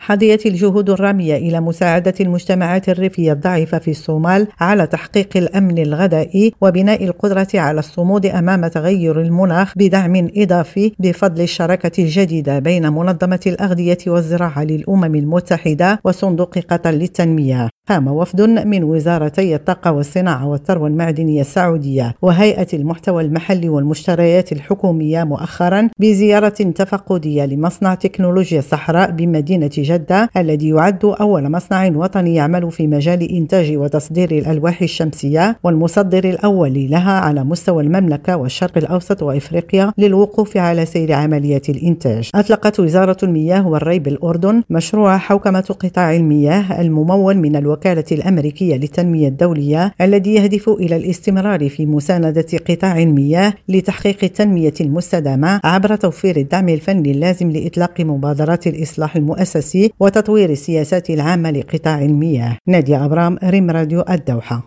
حظيت الجهود الرامية إلى مساعدة المجتمعات الريفية الضعيفة في الصومال على تحقيق الأمن الغذائي وبناء القدرة على الصمود أمام تغير المناخ بدعم إضافي بفضل الشراكة الجديدة بين منظمة الأغذية والزراعة للأمم المتحدة وصندوق قطر للتنمية. قام وفد من وزارتي الطاقة والصناعة والثروة المعدنية السعودية وهيئة المحتوى المحلي والمشتريات الحكومية مؤخرا بزيارة تفقدية لمصنع تكنولوجيا الصحراء بمدينة جدة، الذي يعد أول مصنع وطني يعمل في مجال إنتاج وتصدير الألواح الشمسية والمصدر الأول لها على مستوى المملكة والشرق الأوسط وإفريقيا للوقوف على سير عملية الإنتاج. أطلقت وزارة المياه والري بالأردن مشروع حوكمة قطاع المياه الممول من الوكالة الأمريكية للتنمية الدولية، الذي يهدف إلى الاستمرار في مساندة قطاع المياه لتحقيق التنمية المستدامة عبر توفير الدعم الفني اللازم لإطلاق مبادرات الإصلاح المؤسسي وتطوير السياسات العامة لقطاع المياه. نادية أبرام، ريم راديو الدوحة.